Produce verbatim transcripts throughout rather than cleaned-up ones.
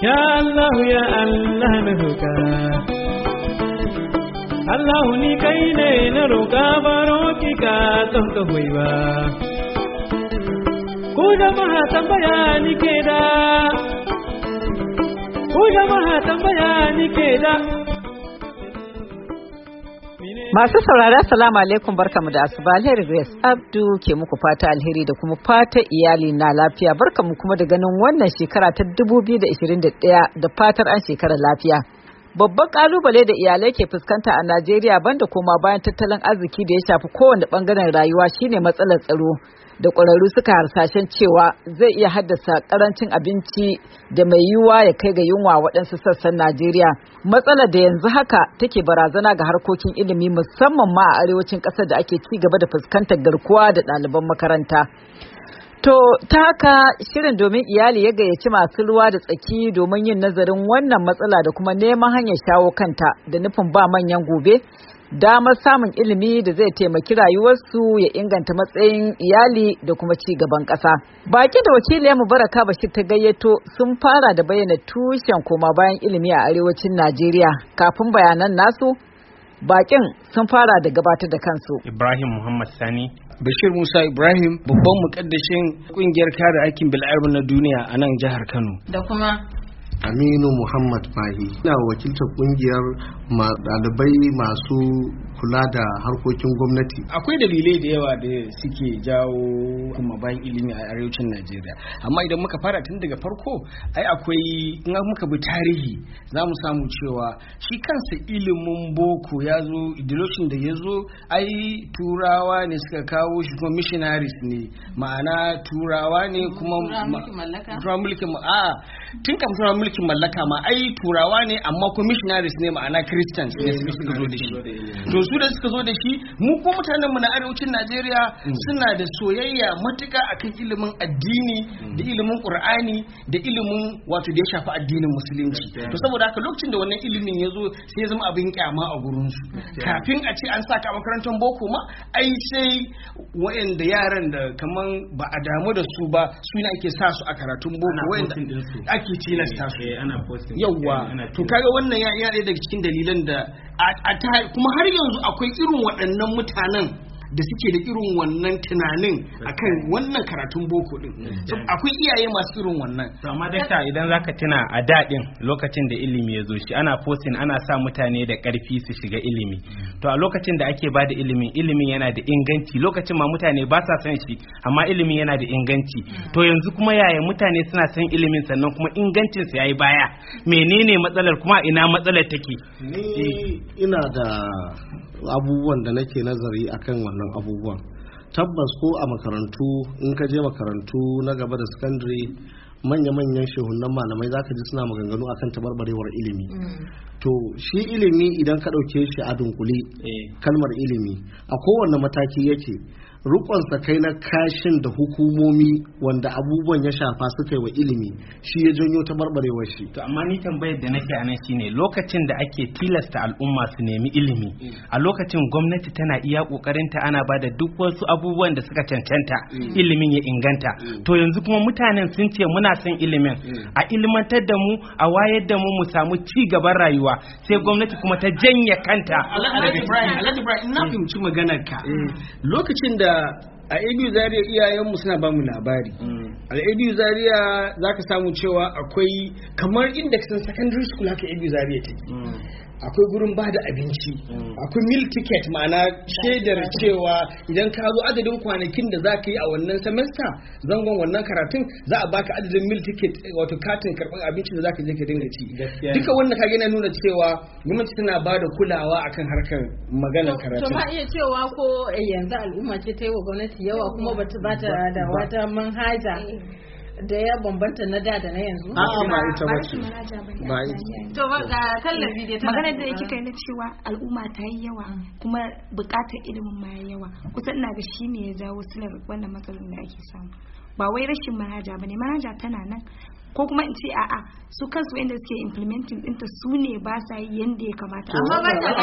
Ya Allah ya Allah na roƙa Allah ni kai ne na roƙa baro ki ka ton ka hoyi ba ku jama'a tambaya ni ke da ku jama'a tambaya ni ke da. Masu saurara salamu alaikum barkamu da asuba. Alheri Grace Abdu ke muku fata alheri da kuma fata iyali na lafiya. Barkamu kuma da ganin wannan shekara ta dubu biyu da ishirin da ɗaya da fatar an shekarar lafiya. Babban kalubale da iyalai ke fuskanta a Najeriya banda koma bayan tattalin arziki da ya shafi kowane bangaren rayuwa shine matsalar tsaro da ƙwararru suka harsashen cewa zai iya haddasa ƙarancin abinci da mai yiwuwa ya kai ga yunwa waɗansu sassan Najeriya. Matsalar da yanzu haka take barazana ga harkokin ilimi musamman ma a arewacin ƙasar da ake ci gaba da fuskantar garkuwa da ɗaliban makaranta. To ta haka shirin domin iyali ya gayyaci masu ruwa da tsaki domin yin nazarin wannan matsala da kuma neman hanyar shawo kanta da nufin ba manyan gobe damar samun ilimi da zai taimaki rayuwarsu ya inganta matsayin iyali da kuma ci gaban ƙasa. Baki da wakiliyarmu Baraka Bashir ta gayyato sun fara da bayyana tushen koma bayan ilimi a arewacin Najeriya. Kafin bayanan nasu, bakin sun fara da gabatar da kansu. Ibrahim Muhammad Sani. Bashir Musa Ibrahim, babban mukaddashin kungiyar kare aikin bil'adama na duniya a nan jihar Kano. Da kuma Aminu Muhammad Fahi, ina wakiltar kungiyar ɗalibai masu kula da harkokin gwamnati. Akwai dalilai da yawa da suke jawo kuma bayan ilimi a arewacin Najeriya. Amma idan muka fara tun daga farko, ai akwai in muka bi tarihi za mu samu cewa shi kansa ilimin boko ya zo ideologin da ya zo ai turawa ne suka kawo shi kuma missionaries ne, ma'ana turawa ne kuma turawa mulkin a tun kam turawa mulkin mallaka ma ai turawa ne amma kuma missionaries ne, ma'ana Christians ne suka zo da shi. To su da suka zo da shi mu ko mutanen mu na arewacin Najeriya suna da soyayya matuka akan ilimin addini da ilimin Qur'ani da ilimin wato da ya shafi addinin musulunci. To saboda haka lokacin da wannan ilimin ya zo sai ya zama abin kyama a gurin su. Kafin a ce an saka makarantar boko ma ai sai wayanda yaran da kaman ba a damu da su ba su ne ake sa su a karatun boko wayanda ake tilasta su. Yawwa to kaga wannan ya iya daga cikin dalilan da kuma har yanzu akwai irin waɗannan mutanen da suke da irin wannan tunanin akan wannan karatun boko din. Akwai iyaye masu irin wannan. To amma dakta idan zaka tuna a daɗin lokacin da ilimi ya zo shi ana forcing ana sa mutane da ƙarfi su shiga ilimi. To a lokacin da ake bada ilimin ilimin yana da inganci, lokacin ma mutane ba sa son shi amma ilimin yana da inganci. To yanzu kuma yaya mutane suna son ilimin sannan kuma ingancin sa yayi baya. Menene matsalar kuma ina matsalar take? Ni ina da abubuwan da nake nazari akan wannan abubuwan. Tabbas ko a makarantu in ka je makarantu na gaba da secondary manya-manyan shehunan malamai zaka ji suna maganganu akan tabarbarewar ilimi. To shi ilimi idan ka ɗauke shi a dunkule kalmar ilimi a kowane mataki yake rukonsa kai na kashin da hukumomi wanda abubuwan ya shafa suka yi wa ilimi shi ya janyo tabarbarewar shi. To amma ni tambayar da nake anan shine lokacin da ake tilasta al'umma su nemi ilimi a lokacin gwamnati tana iya kokarinta ana bada duk wasu abubuwan da suka cancanta ilimin ya inganta. To yanzu kuma mutanen sun ce muna son ilimin a ilimantar da mu a wayar da mu mu samu ci gaban rayuwa sai gwamnati kuma ta janye kanta. Alhaji Ibrahim, Alhaji Ibrahim ina fahimci maganar ka. Lokacin da a Edu Zaria iyayenmu suna bamu labari. A Edu Zaria zaka samu cewa akwai kamar inda kasan secondary school haka Edu Zaria take. Akwai gurin ba da abinci, akwai meal ticket, ma'ana shaidar cewa idan ka zo adadin kwanakin da za ka yi a wannan semester zangon wannan karatun za a baka adadin meal ticket, wato katin karɓar abinci da za ka je ka dinga ci. Duka wannan kage na nuna cewa gwamnati tana ba da kulawa akan harkar maganar karatu. To ma iya cewa ko yanzu al'umma ce ta yi wa gwamnati yawa kuma ba ta da wata manhaja da ya bambanta na da da na yanzu. A'a ba ita ba ce. Ba to ga kallabi dai tana magana da yake kai na cewa al'umma ta yi yawa kuma bukatar ilimin ma ya yawa. Kusan ina ga shine ya jawo silar wannan matsalolin da ake samu. Ba wai rashin manhaja bane, manhaja tana nan ko kuma in ce a'a su kansu wanda suke implementing ɗinta su ne ba sa yi yanda ya kamata. Amma ba ta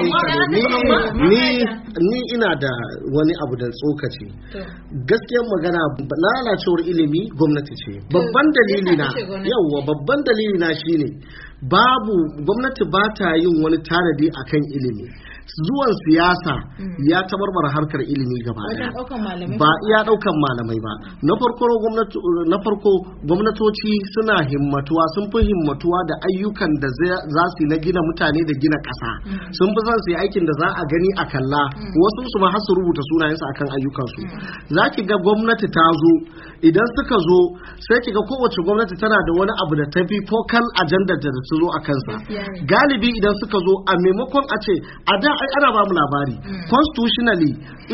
ni ni ina da wani abu da tsokaci. Gaskiyar magana lalacewar ilimi gwamnati ce. Babban dalili na yawa babban dalili na shine babu gwamnati ba ta yin wani tanadi akan ilimi. Zuwan siyasa ya tabarbara harkar ilimi gaba daya ba iya daukan malamai ba. Na farko gwamnati na farko gwamnatoci suna himmatuwa sun fi himmatuwa da ayyukan da za su na gina mutane da gina ƙasa. Sun fi son su yi aikin da za a gani a kalla, wasu su ma har su rubuta sunayensu akan ayyukansu. Za ki ga gwamnati ta zo, idan suka zo sai ki ga kowace gwamnati tana da wani abu da tafi focal agenda da ta zo a kansa. Galibi idan suka zo a maimakon a ce a da ai ana ba mu labari constitutionally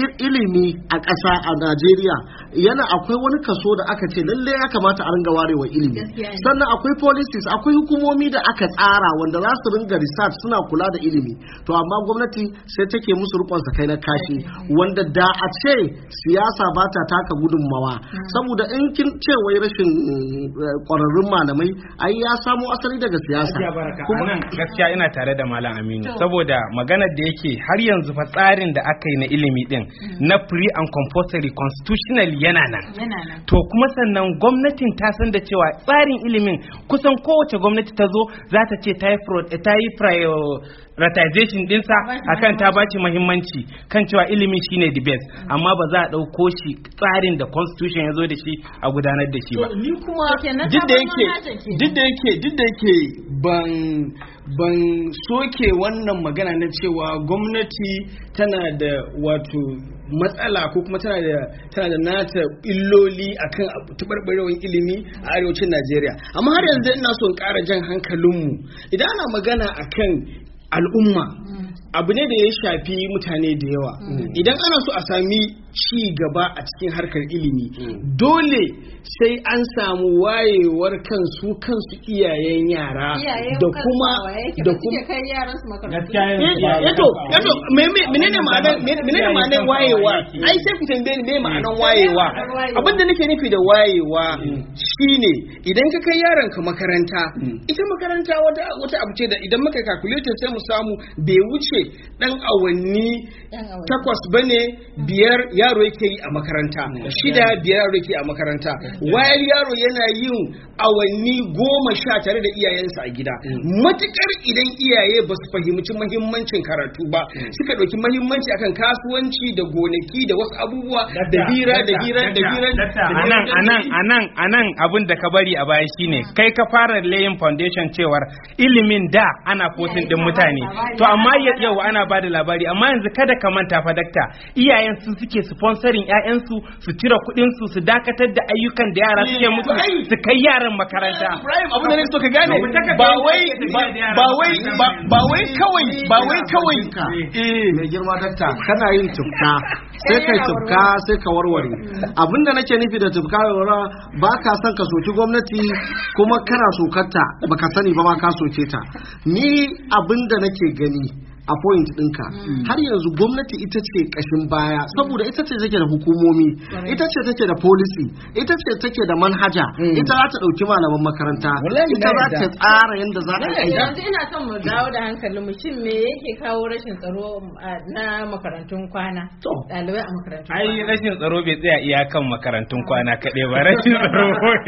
ilimi a ƙasa a Najeriya yana akwai wani kaso da aka ce lalle ya kamata a ringa warewa ilimi. Sannan akwai policies, akwai hukumomi da aka tsara wanda za su ringa research suna kula da ilimi. To amma gwamnati sai take musu rukun sa kai na kashi, wanda da a ce siyasa ba ta taka gudunmawa. Saboda in kin ce wai rashin kwararrun malamai ai ya samo asali daga siyasa. Kuma nan gaskiya ina tare da Malam Aminu saboda maganar da yake har yanzu fa tsarin da aka yi na ilimi din na free and compulsory constitutional yana nan. To kuma sannan gwamnatin ta san da cewa tsarin ilimin kusan kowace gwamnati ta zo za ta ce ta yi prioritization dinsa akan ta baci muhimmanci kan cewa ilimi shine the best, amma ba za a dauko shi tsarin da constitution ya zo da shi a gudanar da shi ba. Ni kuma duk da yake duk da yake duk da yake ban ban soke wannan magana na cewa gwamnati tana da wato matsala ko kuma tana da tana da nata illoli akan tabarbarewar ilimi a arewacin Najeriya, amma har yanzu ina son ƙara jan hankalinmu idan ana magana akan al'umma abu ne da ya shafi mutane da yawa. Idan ana so a sami ci gaba a cikin harkar ilimi dole sai an samu wayewar kansu kansu iyayen yara da kuma da kuma kai yaran su makarantu. Yato yato menene ma'anar menene ma'anar wayewa? Ai sai ku tambaye ni me ma'anar wayewa. Abinda nake nufi da wayewa shine idan ka kai yaron ka makaranta, ita makaranta wata wata abu ce da idan muka calculate sai mu samu bai wuce dan awanni takwas bane, biyar yaro yake yi a makaranta, shida biyar yaro yake a makaranta, wayar yaro yana yin awanni goma sha tare da iyayensa a gida. Matukar idan iyaye ba su fahimci muhimmancin karatu ba, suka ɗauki muhimmanci akan kasuwanci da gonaki da wasu abubuwa da hira da hira da hira anan anan anan anan abin da ka bari a baya shine kai ka fara laying foundation cewar ilimin da ana fotin din mutane, to amma yau ana ba da labari, amma yanzu kada ka manta fa dakta, iyayen su suke sponsoring ƴaƴansu su cire kuɗin su su dakatar da ayyukan da yara suke musu su kai yaran makaranta. Ibrahim abin da nake so ka gane ba wai ba wai ba wai kawai ba wai kawai eh mai girma dakta kana yin tufka sai kai tufka sai ka warware. Abin da nake nufi da tufka warwara ba ka son ka soki gwamnati kuma kana sokarta baka sani ba ma ka soke ta. Ni abin da nake gani a point ɗinka har yanzu gwamnati ita ce ƙashin baya, saboda ita ce take da hukumomi, ita ce take da policy, ita ce take da manhaja, ita za ta ɗauki malaman makaranta, ita za ta tsara yadda za a yi. Yanzu ina son mu dawo da hankalin mu, shin me yake kawo rashin tsaro na makarantun kwana? Ɗalibai a makarantun kwana. Ai rashin tsaro bai tsaya iyakan makarantun kwana kaɗai ba, rashin tsaro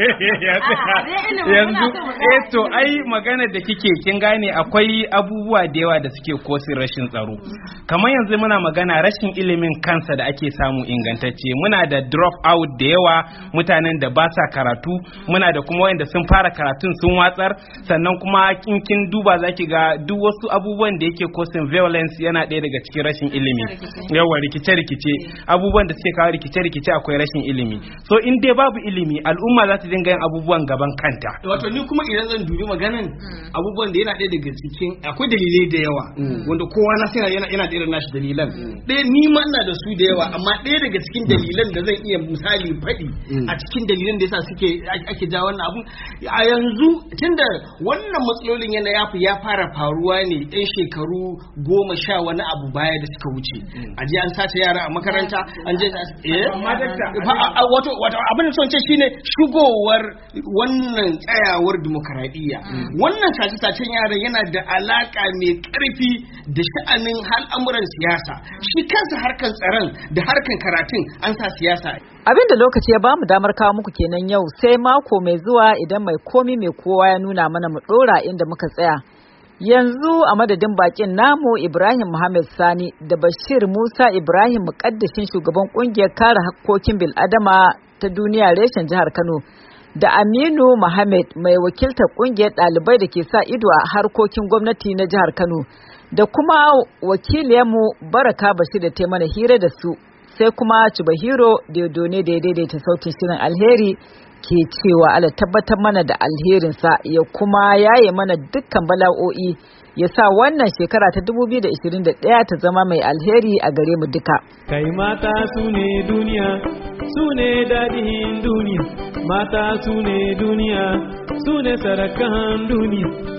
ya tsaya yanzu. Eh to ai magana da kike kin gane akwai abubuwa da yawa da suke kosi rashin tsaro. Kamar yanzu muna magana rashin ilimin kansa da ake samu ingantacce, muna da drop out da yawa, mutanen da ba sa karatu, muna da kuma wanda sun fara karatun sun watsar, sannan kuma kin kin duba zaki ga duk wasu abubuwan da yake causing violence yana ɗaya daga cikin rashin ilimi. Yawa rikice-rikice, abubuwan da suke kawo rikice-rikice akwai rashin ilimi. So in dai babu ilimi al'umma za ta dinga yin abubuwan gaban kanta. Wato ni kuma idan zan dubi maganan abubuwan da yana ɗaya daga cikin akwai dalilai da yawa wanda kowa na sai yana yana da irin nashi dalilan ɗaya ni ma ina da su da yawa amma ɗaya daga cikin dalilan da zan iya misali faɗi a cikin dalilan da yasa suke ake ja wannan abu a yanzu tunda wannan matsalolin yana yafi ya fara faruwa ne ɗan shekaru goma sha wani abu baya da suka wuce a je an sace yara a makaranta an je eh wato wato abin da son ce shine shigowar wannan tsayawar demokaradiyya wannan sace-sacen yara yana da alaka mai karfi da sha'anin al'amuran siyasa shi kansa harkan tsaron da harkan karatun an sa siyasa. Abin da lokaci ya bamu damar kawo muku kenan yau sai mako mai zuwa idan mai komi mai kowa ya nuna mana mu dora inda muka tsaya. Yanzu a madadin bakin namu Ibrahim Muhammad Sani da Bashir Musa Ibrahim mukaddashin shugaban kungiyar kare hakkokin bil'adama ta duniya reshen jihar Kano da Aminu Muhammad mai wakiltar kungiyar ɗalibai da ke sa ido a harkokin gwamnati na jihar Kano da kuma wakiliyarmu Baraka Bashir da ta mana hira da su sai kuma Chubahiro Diodone da ya daidaita sautin shirin alheri ke cewa Allah tabbatar mana da alherinsa ya kuma yaye mana dukkan bala'o'i ya sa wannan shekara ta dubu biyu da ishirin da ɗaya ta zama mai alheri a gare mu duka. Kai mata su ne duniya, su ne daɗin duniya, mata su ne duniya, su ne sarakan duniya.